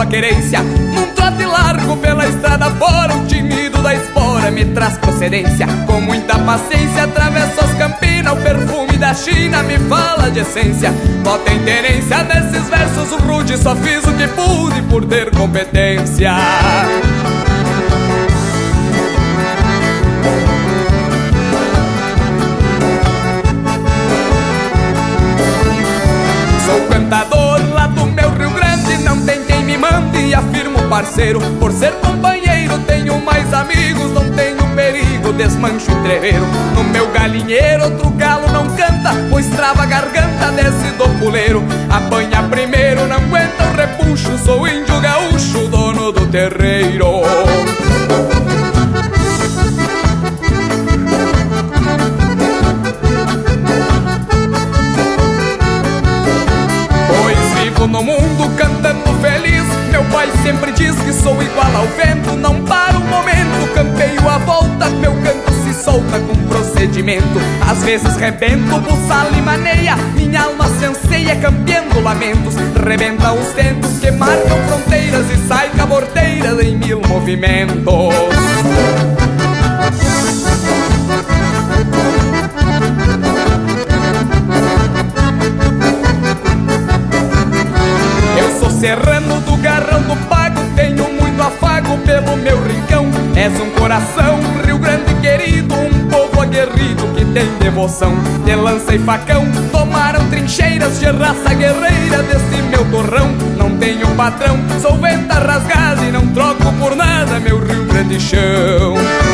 a querência. Num trote largo pela estrada fora, o tinido da espora me traz procedência. Com muita paciência atravesso as campinas, o perfume da China me fala de essência. Bota interência nesses versos rudes, só fiz o que pude por ter competência. Sou cantador lá do meu Rio Grande, não tem quem me mande e afirmo parceiro. Por ser companheiro tenho mais amigos, não tenho perigo, desmancho entreveiro. No meu galinheiro outro galo não canta, pois trava a garganta, desce do puleiro. Apanha primeiro, não aguenta o repuxo, sou índio gaúcho, dono do terreiro. No mundo cantando feliz, meu pai sempre diz que sou igual ao vento. Não paro um momento, campeio a volta, meu canto se solta com procedimento. Às vezes rebento, buçal e maneia, minha alma se anseia campeando lamentos. Rebenta os tentos que marcam fronteiras e sai caborteira em mil movimentos. Serrano do garrão do pago, tenho muito afago pelo meu rincão. És um coração, Rio Grande querido, um povo aguerrido que tem devoção. De lança e facão, tomaram trincheiras de raça guerreira desse meu torrão. Não tenho patrão, sou venta rasgada e não troco por nada meu Rio Grande chão.